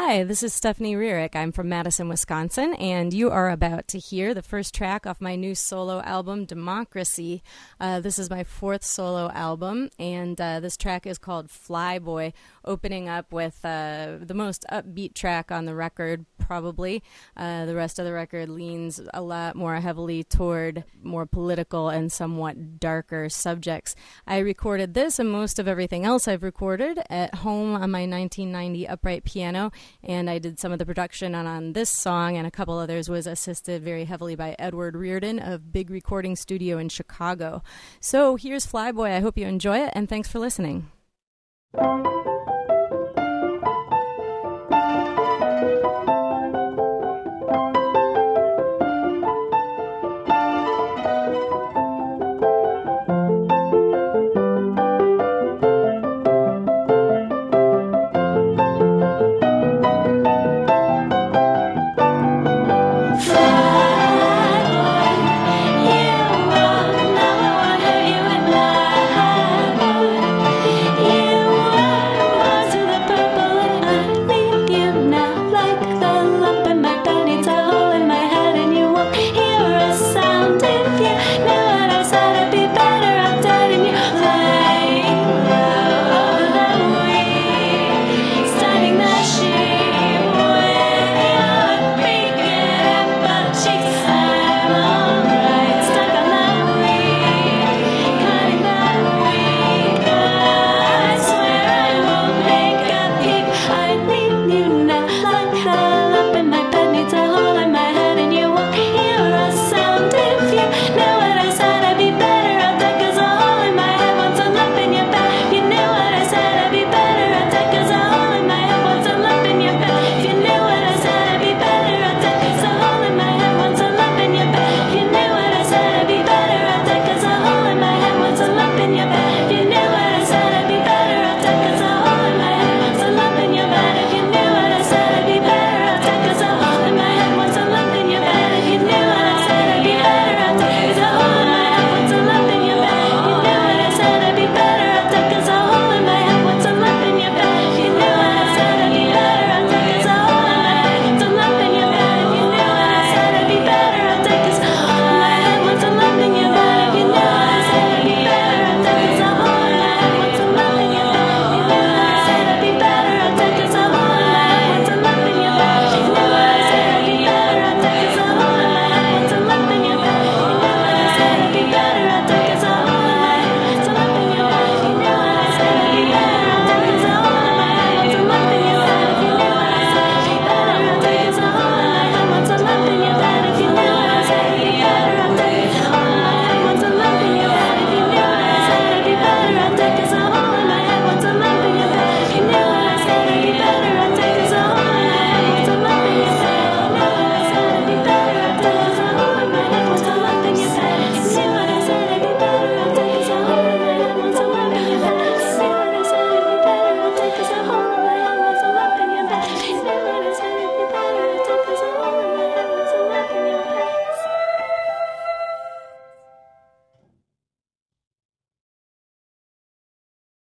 Hi, this is Stephanie Rearick. I'm from Madison, Wisconsin, and you are about to hear the first track off my new solo album, Democracy. This is my fourth solo album, and this track is called Flyboy, opening up with the most upbeat track on the record, probably. The rest of the record leans a lot more heavily toward more political and somewhat darker subjects. I recorded this and most of everything else I've recorded at home on my 1990 upright piano, and I did some of the production on this song, and a couple others was assisted very heavily by Edward Reardon of Big Recording Studio in Chicago. So here's Flyboy. I hope you enjoy it, and thanks for listening.